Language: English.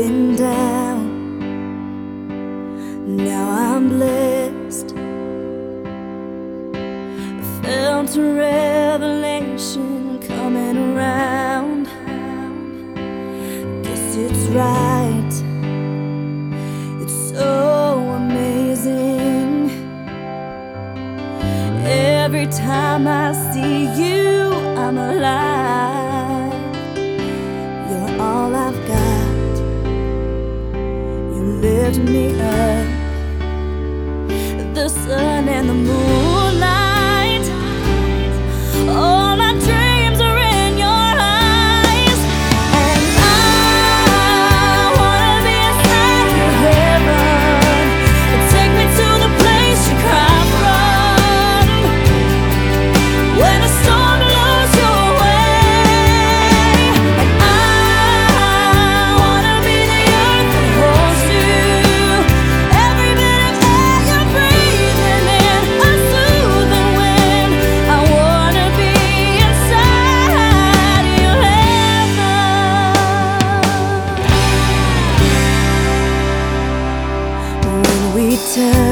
been down, now I'm blessed. I felt a revelation coming around. Guess it's right, it's so amazing. Every time I see you, I'm alive. You're all I've got. You lift me up. The sun and the moonlight, all my dreams are in your eyes. And I wanna be inside your heaven. Take me to the place you cry from, when the storm blows your way. And I wanna be the earth that holds you, every bit of air you're breathing in, a soothing wind. I wanna be inside your heaven. When we touch,